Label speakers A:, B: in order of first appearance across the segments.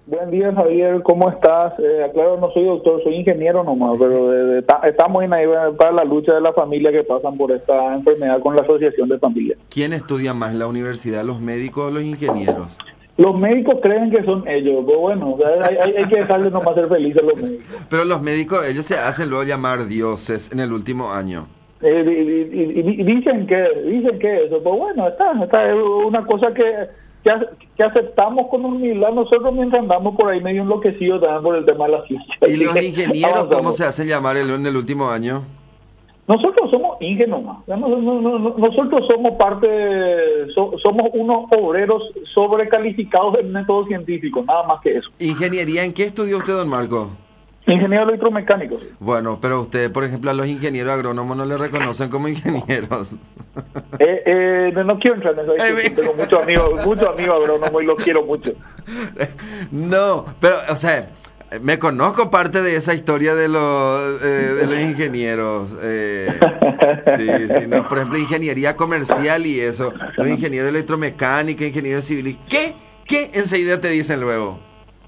A: Buen día, Javier, ¿cómo estás? Aclaro, no soy doctor, soy ingeniero nomás, pero estamos en ahí para la lucha de la familia que pasan por esta enfermedad con la Asociación de Familias.
B: ¿Quién estudia más en la universidad, los médicos o los ingenieros?
A: Los médicos creen que son ellos, pero bueno, o sea, hay que dejarles nomás ser felices los médicos.
B: Pero los médicos, ellos se hacen luego llamar dioses en el último año.
A: Dicen que eso, pues bueno, está es una cosa que aceptamos con humildad nosotros mientras andamos por ahí medio enloquecidos también por el tema de la ciencia.
B: ¿Y los ingenieros cómo se hacen llamar en el último año?
A: Nosotros somos ingenuos más. Nosotros somos somos unos obreros sobrecalificados en método científico, nada más que eso.
B: ¿Ingeniería en qué estudió usted, don Marco?
A: Ingeniero electromecánico. Sí.
B: Bueno, pero usted, por ejemplo, a los ingenieros agrónomos no le reconocen como ingenieros.
A: No quiero entrar en eso. Tengo muchos amigos agrónomos y los quiero mucho.
B: No, pero, o sea, me conozco parte de esa historia de los ingenieros. Sí, no, por ejemplo, ingeniería comercial y eso. Los ingenieros electromecánicos, ingenieros civiles. ¿Qué enseguida te dicen luego?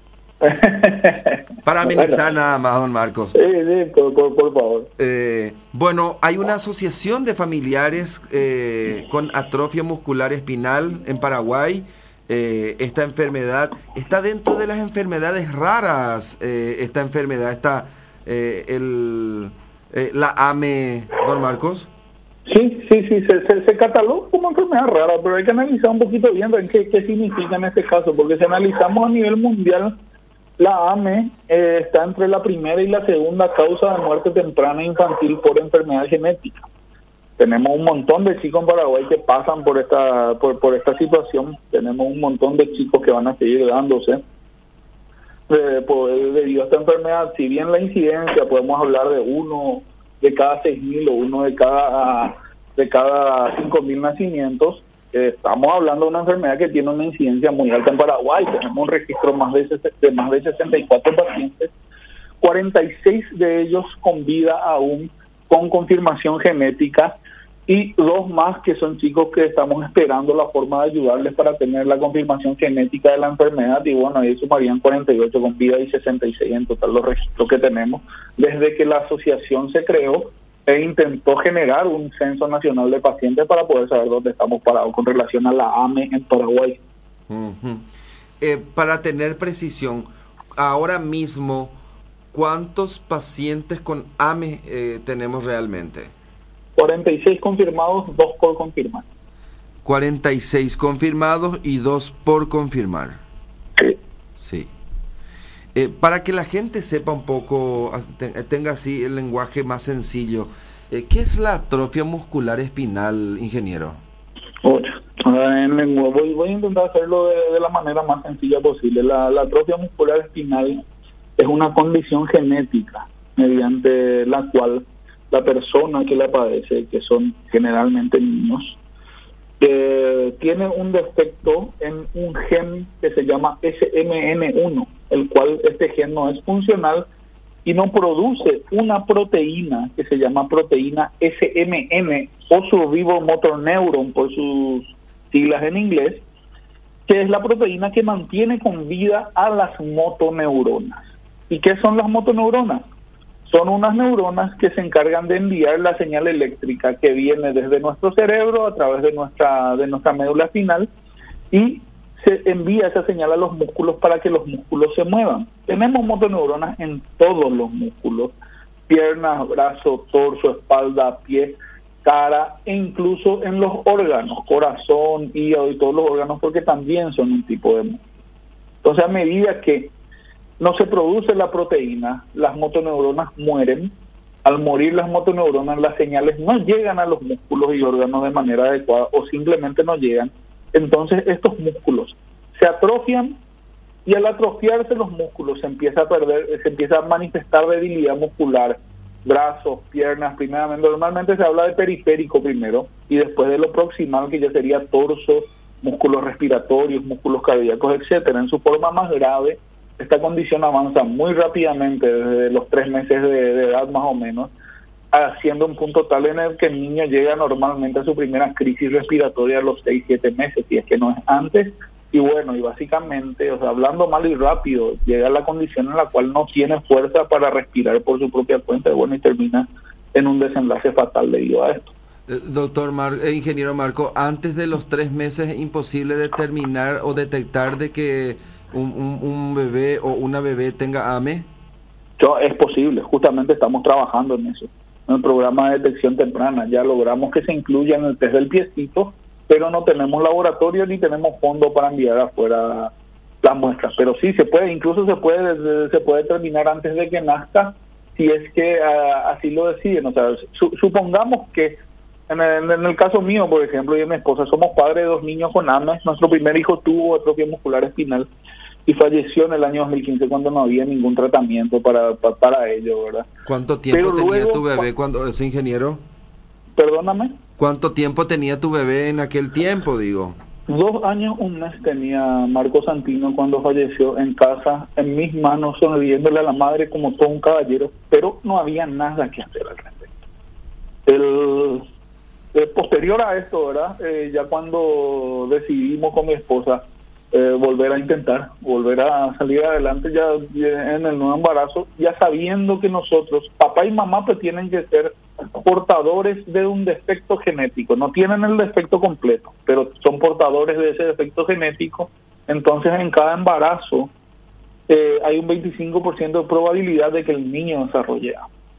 B: Para amenizar nada más, don Marcos.
A: Sí, por favor.
B: Bueno, hay una asociación de familiares con atrofia muscular espinal en Paraguay. Esta enfermedad está dentro de las enfermedades raras. Esta enfermedad está la AME, don Marcos.
A: Sí, se cataloga como enfermedad rara, pero hay que analizar un poquito bien qué significa en este caso, porque si analizamos a nivel mundial, la AME está entre la primera y la segunda causa de muerte temprana infantil por enfermedad genética. Tenemos un montón de chicos en Paraguay que pasan por esta situación. Tenemos un montón de chicos que van a seguir dándose debido a esta enfermedad. Si bien la incidencia podemos hablar de uno de cada 6.000 o uno de cada 5.000 nacimientos, estamos hablando de una enfermedad que tiene una incidencia muy alta en Paraguay. Tenemos un registro de más de 64 pacientes, 46 de ellos con vida aún, con confirmación genética, y 2 más que son chicos que estamos esperando la forma de ayudarles para tener la confirmación genética de la enfermedad, y bueno, ahí sumarían 48 con vida y 66 en total los registros que tenemos desde que la asociación se creó e intentó generar un censo nacional de pacientes para poder saber dónde estamos parados con relación a la AME en Paraguay.
B: Para tener precisión, ahora mismo, ¿cuántos pacientes con AME tenemos realmente?
A: 46 confirmados, 2 por confirmar.
B: 46 confirmados y 2 por confirmar. Sí. Para que la gente sepa un poco, tenga así el lenguaje más sencillo, ¿qué es la atrofia muscular espinal, ingeniero?
A: Voy a intentar hacerlo de la manera más sencilla posible. La atrofia muscular espinal es una condición genética mediante la cual la persona que la padece, que son generalmente niños, tiene un defecto en un gen que se llama SMN1, el cual este gen no es funcional y no produce una proteína que se llama proteína SMN o Survival Motor Neuron por sus siglas en inglés, que es la proteína que mantiene con vida a las motoneuronas. ¿Y qué son las motoneuronas? Son unas neuronas que se encargan de enviar la señal eléctrica que viene desde nuestro cerebro a través de nuestra médula espinal, y se envía esa señal a los músculos para que los músculos se muevan. Tenemos motoneuronas en todos los músculos: piernas, brazos, torso, espalda, pie, cara, e incluso en los órganos, corazón, hígado y todos los órganos, porque también son un tipo de músculo. Entonces, a medida que no se produce la proteína, las motoneuronas mueren. Al morir las motoneuronas, las señales no llegan a los músculos y órganos de manera adecuada, o simplemente no llegan. Entonces estos músculos se atrofian, y al atrofiarse los músculos se empieza a manifestar debilidad muscular, brazos, piernas, primeramente. Normalmente se habla de periférico primero, y después de lo proximal, que ya sería torso, músculos respiratorios, músculos cardíacos, etcétera. En su forma más grave, esta condición avanza muy rápidamente desde los 3 meses de edad más o menos, haciendo un punto tal en el que el niño llega normalmente a su primera crisis respiratoria a los 6-7 meses, si es que no es antes, Y bueno, y básicamente, o sea, hablando mal y rápido, llega a la condición en la cual no tiene fuerza para respirar por su propia cuenta, y bueno, y termina en un desenlace fatal debido a esto.
B: Ingeniero Marco, antes de los 3 meses es imposible determinar o detectar de que un bebé o una bebé tenga AME.
A: Es posible, justamente estamos trabajando en eso, en el programa de detección temprana. Ya logramos que se incluya en el test del piecito, pero no tenemos laboratorio ni tenemos fondo para enviar afuera las muestras. Pero sí se puede, incluso se puede determinar antes de que nazca, si es que así lo deciden. O sea, supongamos que en el caso mío, por ejemplo, y de mi esposa, somos padres de 2 niños con AME. Nuestro primer hijo tuvo atrofia muscular espinal y falleció en el año 2015 cuando no había ningún tratamiento para ello, ¿verdad?
B: ¿Cuánto tiempo tenía tu bebé cuando ese ingeniero?
A: Perdóname.
B: ¿Cuánto tiempo tenía tu bebé en aquel tiempo, digo?
A: 2 años, 1 mes tenía Marco Santino cuando falleció en casa, en mis manos, sonriéndole a la madre como todo un caballero, pero no había nada que hacer al respecto. Posterior a esto, ¿verdad? Ya cuando decidimos con mi esposa volver a intentar, volver a salir adelante ya en el nuevo embarazo, ya sabiendo que nosotros, papá y mamá, pues tienen que ser portadores de un defecto genético. No tienen el defecto completo, pero son portadores de ese defecto genético. Entonces en cada embarazo hay un 25% de probabilidad de que el niño desarrolle.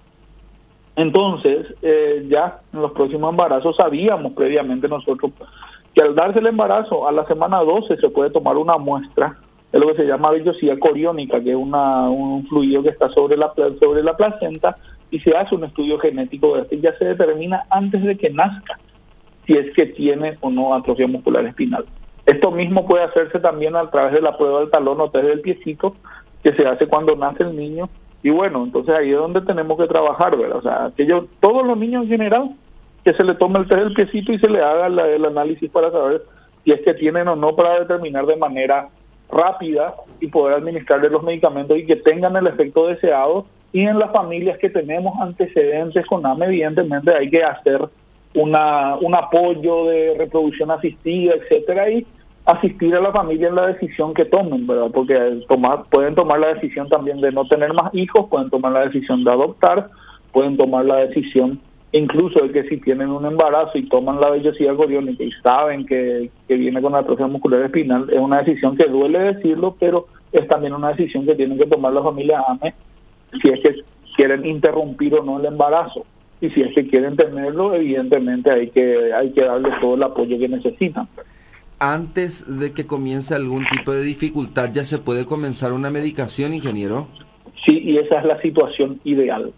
A: Entonces ya en los próximos embarazos sabíamos previamente nosotros que al darse el embarazo a la semana 12 se puede tomar una muestra de lo que se llama vellosidad coriónica, que es un fluido que está sobre la placenta, y se hace un estudio genético de este y ya se determina antes de que nazca si es que tiene o no atrofia muscular espinal. Esto mismo puede hacerse también a través de la prueba del talón o test del piecito, que se hace cuando nace el niño. Y bueno, entonces ahí es donde tenemos que trabajar, ¿verdad? O sea, todos los niños en general, que se le tome el test del piecito y se le haga el análisis para saber si es que tienen o no, para determinar de manera rápida y poder administrarle los medicamentos y que tengan el efecto deseado. Y en las familias que tenemos antecedentes con AME, evidentemente hay que hacer un apoyo de reproducción asistida, etcétera, y asistir a la familia en la decisión que tomen, ¿verdad? Porque pueden tomar la decisión también de no tener más hijos, pueden tomar la decisión de adoptar, pueden tomar la decisión incluso de que si tienen un embarazo y toman la vellosidad coriónica y saben que viene con atrofia muscular espinal, es una decisión que duele decirlo, pero es también una decisión que tienen que tomar las familias AME si es que quieren interrumpir o no el embarazo. Y si es que quieren tenerlo, evidentemente hay que darles todo el apoyo que necesitan.
B: Antes de que comience algún tipo de dificultad, ¿ya se puede comenzar una medicación, ingeniero?
A: Sí, y esa es la situación ideal.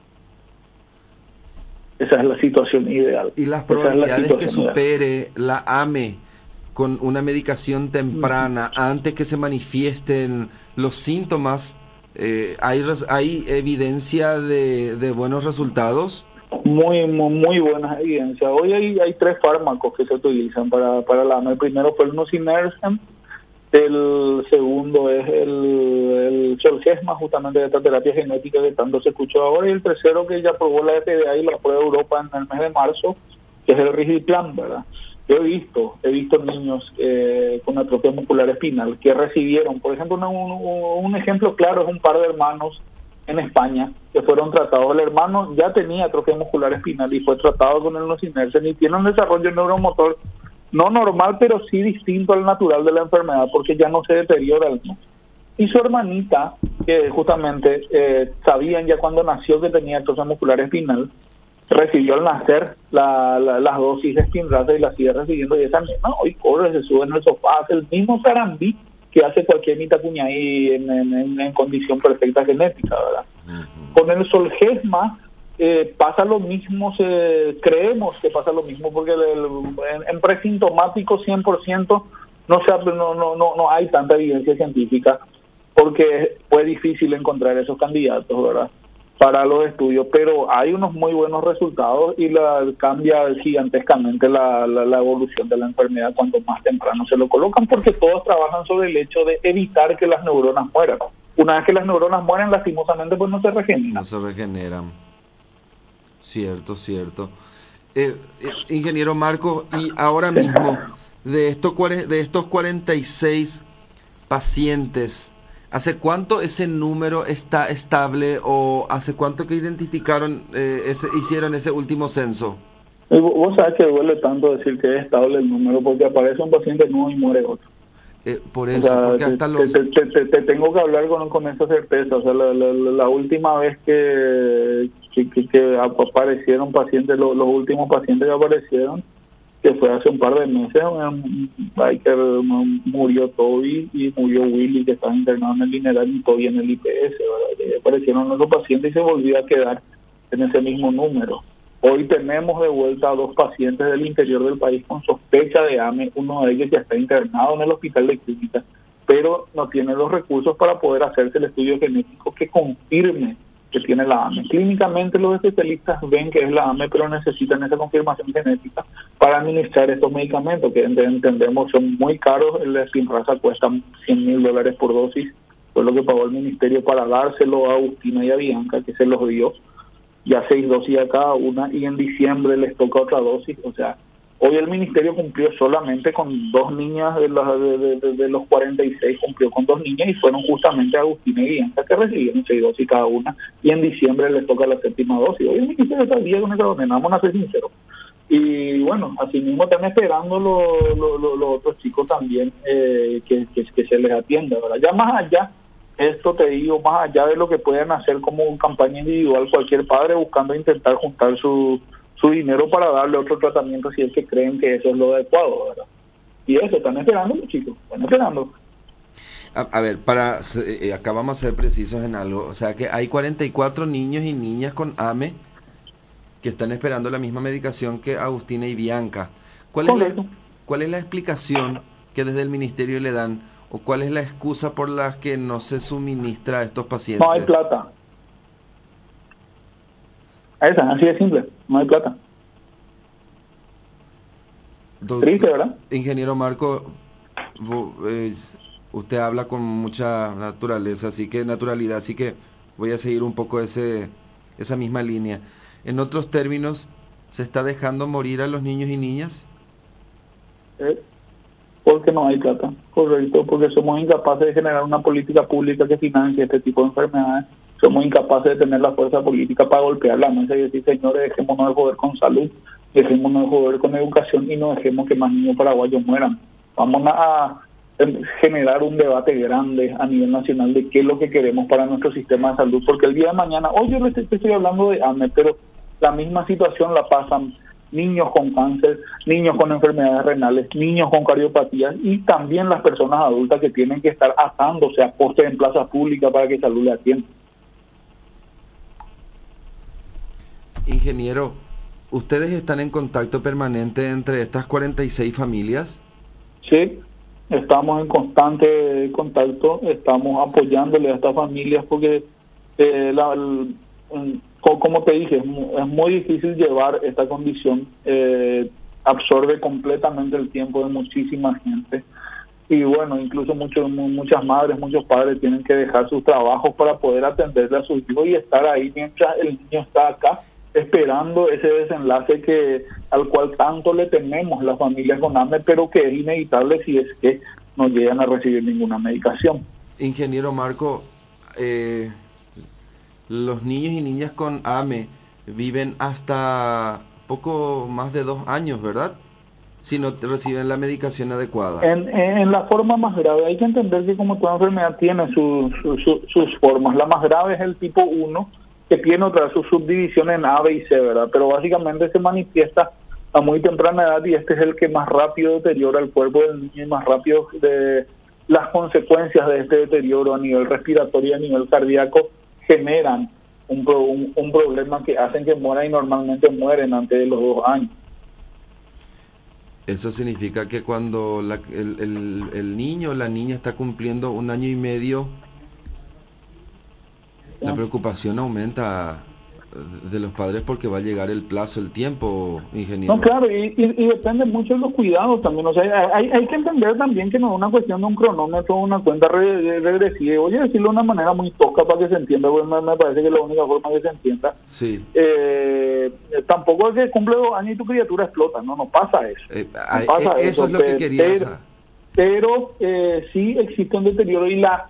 A: Esa es la situación ideal.
B: ¿Y las probabilidades que supere la AME con una medicación temprana antes que se manifiesten los síntomas? ¿Hay evidencia de buenos resultados?
A: Muy buenas evidencias. Hoy hay 3 fármacos que se utilizan para la AME. El primero fue el nusinersen, el segundo es el Zolgensma, justamente de esta terapia genética que tanto se escuchó ahora, y el tercero que ya aprobó la FDA y la prueba de Europa en el mes de marzo, que es el Risdiplam, ¿verdad? Yo he visto niños con atrofia muscular espinal que recibieron, por ejemplo, un ejemplo claro es un par de hermanos en España que fueron tratados. El hermano ya tenía atrofia muscular espinal y fue tratado con el nusinersen y tiene un desarrollo neuromotor no normal, pero sí distinto al natural de la enfermedad, porque ya no se deteriora el niño. Y su hermanita, que justamente sabían ya cuando nació que tenía atrofia muscular espinal, recibió al nacer las dosis de Spinraza y la sigue recibiendo, y esa nena hoy corre, se sube en el sofá, hace el mismo sarambí que hace cualquier Nitacuñay en condición perfecta genética, ¿verdad? Uh-huh. Con el Zolgensma pasa lo mismo, creemos que pasa lo mismo, porque en presintomático 100% no hay tanta evidencia científica, porque fue difícil encontrar esos candidatos, ¿verdad?, para los estudios, pero hay unos muy buenos resultados y cambia gigantescamente la evolución de la enfermedad cuanto más temprano se lo colocan, porque todos trabajan sobre el hecho de evitar que las neuronas mueran. Una vez que las neuronas mueren, lastimosamente, pues no se regeneran.
B: No se regeneran. Cierto. Ingeniero Marco, y ahora mismo, de estos 46 pacientes, ¿hace cuánto ese número está estable o hace cuánto que identificaron, hicieron ese último censo?
A: Vos sabés que duele tanto decir que es estable el número, porque aparece un paciente nuevo y muere otro.
B: Por eso, o sea, porque hasta
A: te tengo que hablar con esa certeza. O sea, la última vez que aparecieron pacientes, los últimos pacientes que aparecieron, que fue hace un par de meses, murió Toby y murió Willy, que estaba internado en el Lineal, y Toby en el IPS, ¿verdad? Que aparecieron esos pacientes y se volvió a quedar en ese mismo número. Hoy tenemos de vuelta a 2 pacientes del interior del país con sospecha de AME. Uno de ellos ya está internado en el hospital de clínica, pero no tiene los recursos para poder hacerse el estudio genético que confirme que tiene la AME. Clínicamente los especialistas ven que es la AME, pero necesitan esa confirmación genética para administrar estos medicamentos, que entendemos son muy caros. El Spinraza cuesta $100,000 por dosis, fue lo que pagó el ministerio para dárselo a Agustina y a Bianca, que se los dio. Ya 6 dosis a cada una, y en diciembre les toca otra dosis. O sea, hoy el ministerio cumplió solamente con 2 niñas de los 46, cumplió con 2 niñas, y fueron justamente Agustina y Bianca, que recibieron 6 dosis cada una, y en diciembre les toca la 7ª dosis. Hoy el ministerio está al día con esa orden, vamos a ser sinceros. Y bueno, así mismo están esperando los otros chicos también, que se les atienda, ¿verdad? Ya más allá, esto te digo, más allá de lo que puedan hacer como campaña individual, cualquier padre buscando intentar juntar su dinero para darle otro tratamiento si es que creen que eso es lo adecuado, ¿verdad? Y eso, están esperando los chicos, están esperando.
B: A ver, acá vamos a ser precisos en algo. O sea que hay 44 niños y niñas con AME que están esperando la misma medicación que Agustina y Bianca. ¿Cuál es la explicación que desde el ministerio le dan, o cuál es la excusa por la que no se suministra a estos pacientes?
A: No hay plata. Así de simple, no hay plata. Triste, ¿verdad?
B: Ingeniero Marco, usted habla con mucha naturalidad, así que voy a seguir un poco esa misma línea. En otros términos, ¿se está dejando morir a los niños y niñas?
A: Porque no hay plata, correcto, porque somos incapaces de generar una política pública que financie este tipo de enfermedades. Somos incapaces de tener la fuerza política para golpear la mesa y decir, señores, dejémonos de joder con salud, dejémonos de joder con educación y no dejemos que más niños paraguayos mueran. Vamos a generar un debate grande a nivel nacional de qué es lo que queremos para nuestro sistema de salud, porque el día de mañana, hoy yo estoy hablando de AME, pero la misma situación la pasan niños con cáncer, niños con enfermedades renales, niños con cardiopatías, y también las personas adultas que tienen que estar atándose a postes en plazas públicas para que salud le atienda.
B: Ingeniero, ¿ustedes están en contacto permanente entre estas 46 familias?
A: Sí, estamos en constante contacto, estamos apoyándole a estas familias porque como te dije, es muy difícil llevar esta condición, absorbe completamente el tiempo de muchísima gente, y bueno, incluso muchas madres, muchos padres tienen que dejar sus trabajos para poder atenderle a sus hijos y estar ahí mientras el niño está acá, esperando ese desenlace al cual tanto le tememos las familias con AME, pero que es inevitable si es que no llegan a recibir ninguna medicación.
B: Ingeniero Marco, los niños y niñas con AME viven hasta poco más de 2 años, ¿verdad? Si no reciben la medicación adecuada.
A: En la forma más grave, hay que entender que como toda enfermedad tiene sus formas. La más grave es el tipo 1, que tiene otra su subdivisión en A, B y C, ¿verdad? Pero básicamente se manifiesta a muy temprana edad, y este es el que más rápido deteriora el cuerpo del niño y más rápido de las consecuencias de este deterioro a nivel respiratorio y a nivel cardíaco generan un problema que hacen que mueran, y normalmente mueren antes de los 2 años.
B: Eso significa que cuando el niño o la niña está cumpliendo 1 año y medio, la preocupación aumenta de los padres porque va a llegar el plazo, el tiempo, ingeniero.
A: No, claro, y depende mucho de los cuidados también. O sea, hay que entender también que no es una cuestión de un cronómetro o una cuenta regresiva. Voy a decirlo de una manera muy tosca para que se entienda, porque me parece que es la única forma que se entienda.
B: Sí.
A: tampoco es que cumple 2 años y tu criatura explota, no pasa eso. No pasa
B: eso es lo que quería saber.
A: Pero sí existe un deterioro y la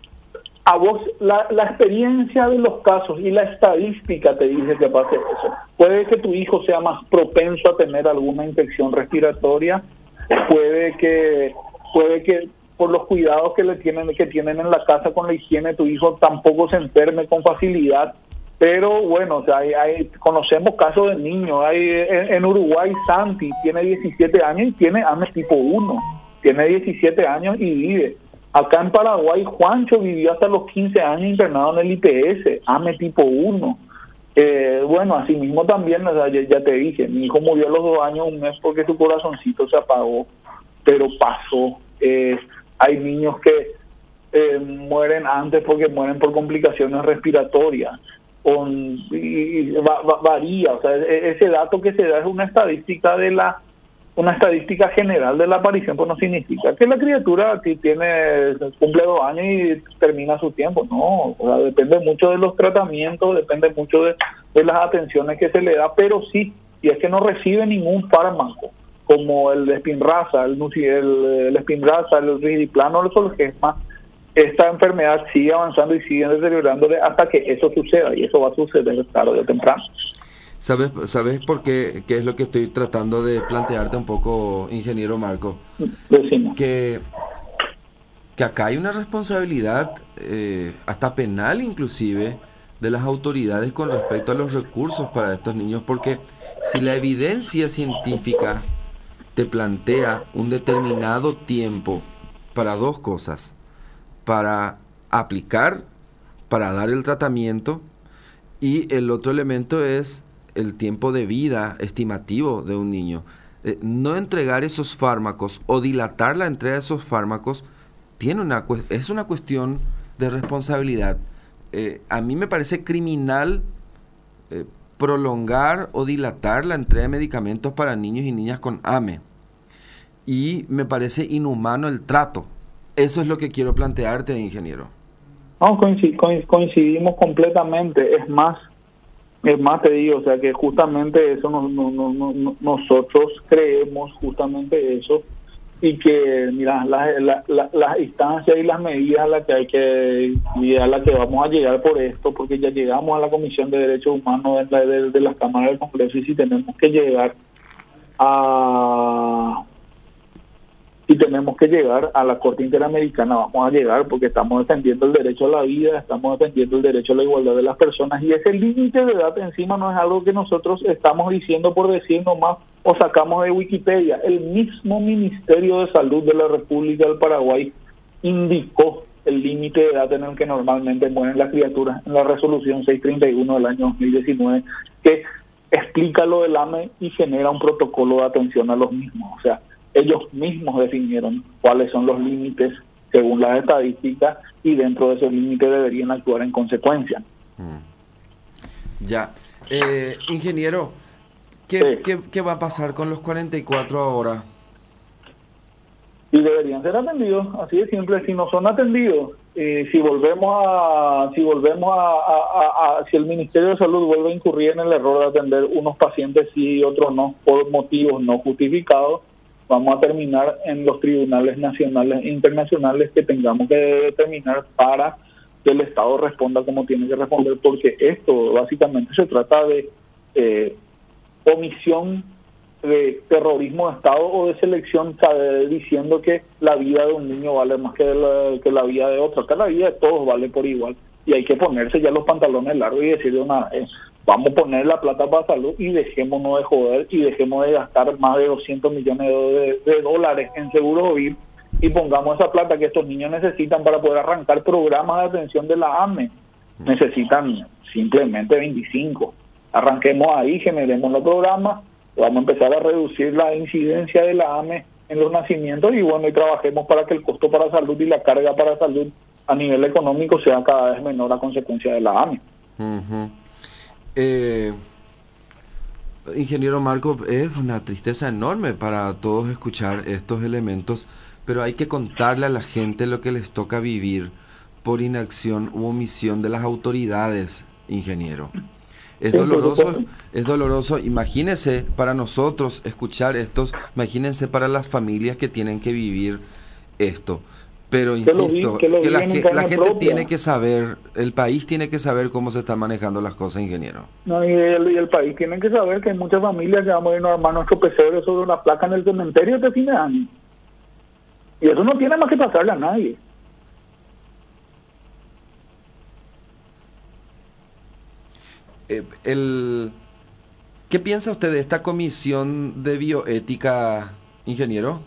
A: experiencia de los casos y la estadística te dice que pase eso. Puede que tu hijo sea más propenso a tener alguna infección respiratoria, puede que por los cuidados que tienen en la casa con la higiene, tu hijo tampoco se enferme con facilidad. Pero bueno, o sea, conocemos casos de niños. En Uruguay, Santi tiene 17 años y tiene AME tipo 1. Tiene 17 años y vive. Acá en Paraguay, Juancho vivió hasta los 15 años internado en el IPS, AME tipo 1. Bueno, así mismo también, o sea, ya te dije, mi hijo murió a los 2 años, un mes, porque su corazoncito se apagó, pero pasó. Hay niños que mueren antes porque mueren por complicaciones respiratorias. Varía, o sea, ese dato que se da es una estadística general de la aparición, pues no significa que la criatura cumple 2 años y termina su tiempo. No, o sea, depende mucho de los tratamientos, depende mucho de las atenciones que se le da, pero sí, y es que no recibe ningún fármaco como el Spinraza, el Spinraza, el Risdiplano, el Zolgensma. Esta enfermedad sigue avanzando y sigue deteriorándole hasta que eso suceda, y eso va a suceder tarde o temprano.
B: ¿Sabes por qué? ¿Qué es lo que estoy tratando de plantearte un poco, ingeniero Marco?
A: Decimos.
B: Que acá hay una responsabilidad, hasta penal inclusive, de las autoridades con respecto a los recursos para estos niños, porque si la evidencia científica te plantea un determinado tiempo para 2 cosas, para aplicar, para dar el tratamiento, y el otro elemento es el tiempo de vida estimativo de un niño. No entregar esos fármacos o dilatar la entrega de esos fármacos es una cuestión de responsabilidad. A mí me parece criminal prolongar o dilatar la entrega de medicamentos para niños y niñas con AME. Y me parece inhumano el trato. Eso es lo que quiero plantearte, ingeniero.
A: No, coincidimos completamente. Es más te digo, o sea, que justamente eso nosotros creemos justamente eso, y que mira, las instancias y las medidas a las que vamos a llegar por esto, porque ya llegamos a la Comisión de Derechos Humanos de las cámaras del Congreso, y si tenemos que llegar a la Corte Interamericana, vamos a llegar, porque estamos defendiendo el derecho a la vida, estamos defendiendo el derecho a la igualdad de las personas, y ese límite de edad encima no es algo que nosotros estamos diciendo por decir nomás o sacamos de Wikipedia. El mismo Ministerio de Salud de la República del Paraguay indicó el límite de edad en el que normalmente mueren las criaturas en la resolución 631 del año 2019, que explica lo del AME y genera un protocolo de atención a los mismos. O sea, ellos mismos definieron cuáles son los límites según las estadísticas, y dentro de esos límites deberían actuar en consecuencia.
B: Ya. Ingeniero, ¿qué va a pasar con los 44 ahora?
A: Y deberían ser atendidos, así de simple. Si no son atendidos, si el Ministerio de Salud vuelve a incurrir en el error de atender unos pacientes sí y otros no, por motivos no justificados, vamos a terminar en los tribunales nacionales e internacionales que tengamos que determinar para que el Estado responda como tiene que responder, porque esto básicamente se trata de omisión, de terrorismo de Estado o de selección, diciendo que la vida de un niño vale más que la vida de otro. Acá la vida de todos vale por igual, y hay que ponerse ya los pantalones largos y decir de una vez, vamos a poner la plata para salud y dejémonos de joder y dejemos de gastar más de 200 millones de dólares en seguro COVID, y pongamos esa plata que estos niños necesitan para poder arrancar programas de atención de la AME. Necesitan simplemente 25. Arranquemos ahí, generemos los programas, vamos a empezar a reducir la incidencia de la AME en los nacimientos, y bueno, y trabajemos para que el costo para salud y la carga para salud a nivel económico sea cada vez menor a consecuencia de la AME.
B: Ingeniero Marco, es una tristeza enorme para todos escuchar estos elementos, pero hay que contarle a la gente lo que les toca vivir por inacción u omisión de las autoridades, ingeniero. Es
A: Sí, por
B: doloroso,
A: supuesto.
B: es doloroso. Imagínense para nosotros escuchar estos, imagínense para las familias que tienen que vivir esto. Pero insisto,
A: Que lo
B: que
A: viven en
B: la
A: carne
B: gente
A: propia.
B: tiene que saber, el país tiene que saber cómo se están manejando las cosas, ingeniero.
A: No, y el país tiene que saber que hay muchas familias que vamos a irnos a armar nuestro pesebre sobre una placa en el cementerio este fin de año. Y eso no tiene más que pasarle a nadie.
B: ¿Qué piensa usted de esta comisión de bioética, ingeniero?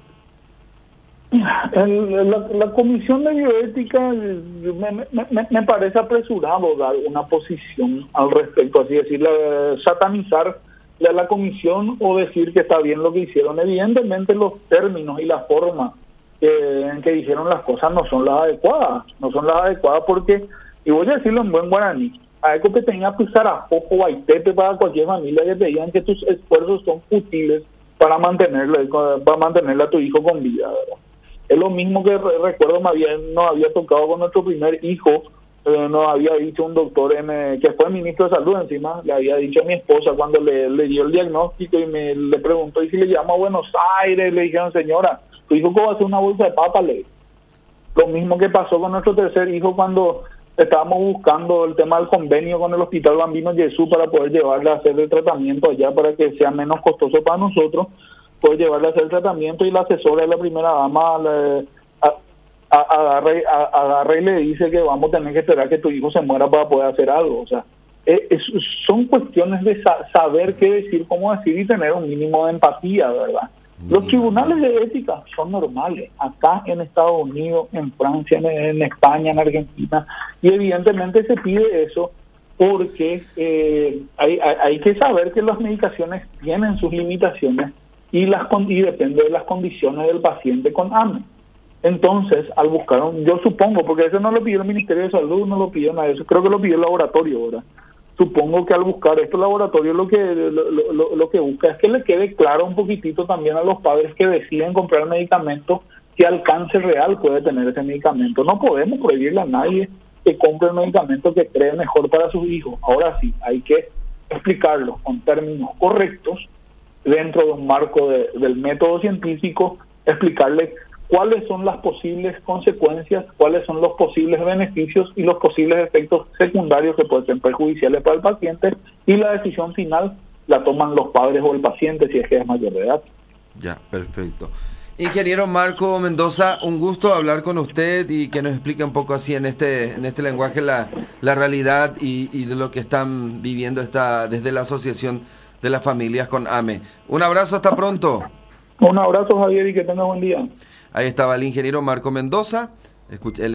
A: La comisión de bioética me parece apresurado dar una posición al respecto, así decir, satanizar la comisión o decir que está bien lo que hicieron. Evidentemente los términos y la forma en que dijeron las cosas no son las adecuadas porque, y voy a decirlo en buen guaraní, hay que tenía que usar a poco guaitepe para cualquier familia que te digan que tus esfuerzos son útiles para mantenerle a tu hijo con vida, ¿verdad? Es lo mismo que recuerdo nos había tocado con nuestro primer hijo. Nos había dicho un doctor que fue ministro de salud encima, le había dicho a mi esposa cuando le dio el diagnóstico y le preguntó, ¿y si le llamo a Buenos Aires? Le dijeron, señora, tu hijo va a hacer una bolsa de papa, le. Lo mismo que pasó con nuestro tercer hijo cuando estábamos buscando el tema del convenio con el Hospital Bambino Jesús para poder llevarle a hacer el tratamiento allá para que sea menos costoso para nosotros, poder llevarle a hacer el tratamiento, y la asesora de la primera dama agarra y le dice que vamos a tener que esperar que tu hijo se muera para poder hacer algo. O sea, son cuestiones de saber qué decir, cómo decir y tener un mínimo de empatía, ¿verdad? Los tribunales de ética son normales acá en Estados Unidos, en Francia, en España, en Argentina, y evidentemente se pide eso porque hay que saber que las medicaciones tienen sus limitaciones y depende de las condiciones del paciente con AME. Entonces, al buscar, yo supongo, porque eso no lo pidió el Ministerio de Salud, no lo pidió nada de eso, creo que lo pidió el laboratorio, ¿verdad? Supongo que al buscar esto el laboratorio lo que busca es que le quede claro un poquitito también a los padres que deciden comprar el medicamento qué alcance real puede tener ese medicamento. No podemos prohibirle a nadie que compre el medicamento que cree mejor para sus hijos. Ahora sí, hay que explicarlo con términos correctos dentro de un marco del método científico, explicarle cuáles son las posibles consecuencias, cuáles son los posibles beneficios y los posibles efectos secundarios que pueden ser perjudiciales para el paciente, y la decisión final la toman los padres o el paciente si es que es mayor de edad.
B: Ya, perfecto. Ingeniero Marco Mendoza, un gusto hablar con usted y que nos explique un poco así en este lenguaje la realidad y de lo que están viviendo desde la Asociación de las Familias con AME. Un abrazo, hasta pronto.
A: Un abrazo, Javier, y que tenga buen día.
B: Ahí estaba el ingeniero Marco Mendoza.